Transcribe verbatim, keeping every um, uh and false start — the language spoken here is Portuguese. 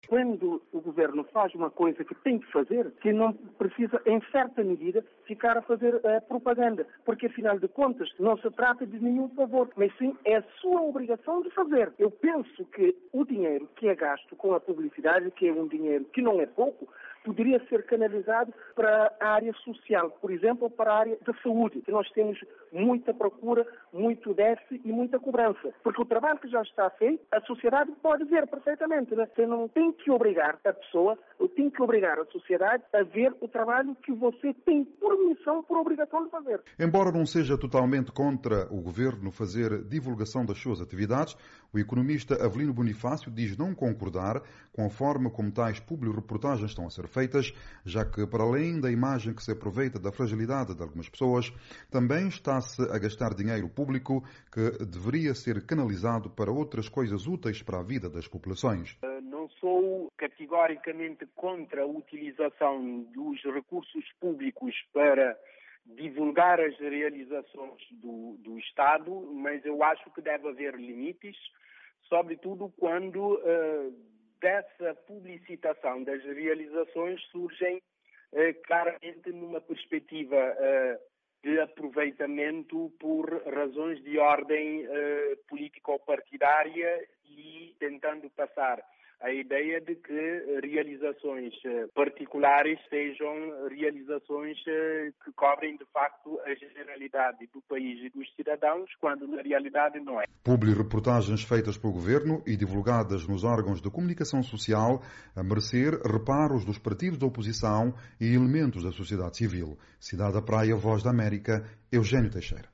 Quando o governo faz uma coisa que tem que fazer, que não precisa, em certa medida, ficar a fazer uh, propaganda, porque, afinal de contas, não se trata de nenhum favor, mas sim é a sua obrigação de fazer. Eu penso que o dinheiro que é gasto com a publicidade, que é um dinheiro que não é pouco, poderia ser canalizado para a área social, por exemplo, para a área da saúde, que nós temos muita procura, muito déficit e muita cobrança. Porque o trabalho que já está feito, a sociedade pode ver perfeitamente. Né? Você não tem que obrigar a pessoa, ou tem que obrigar a sociedade a ver o trabalho que você tem por missão, por obrigação de fazer. Embora não seja totalmente contra o governo fazer divulgação das suas atividades, o economista Avelino Bonifácio diz não concordar com a forma como tais publi-reportagens estão a ser feitas, já que, para além da imagem que se aproveita da fragilidade de algumas pessoas, também está-se a gastar dinheiro público que deveria ser canalizado para outras coisas úteis para a vida das populações. Não sou categoricamente contra a utilização dos recursos públicos para divulgar as realizações do, do Estado, mas eu acho que deve haver limites, sobretudo quando uh, dessa publicitação das realizações surgem uh, claramente numa perspectiva uh, de aproveitamento por razões de ordem uh, político-partidária e tentando passar a ideia de que realizações particulares sejam realizações que cobrem, de facto, a generalidade do país e dos cidadãos, quando na realidade não é. Publi-reportagens feitas pelo governo e divulgadas nos órgãos de comunicação social a merecer reparos dos partidos da oposição e elementos da sociedade civil. Cidade da Praia, Voz da América, Eugênio Teixeira.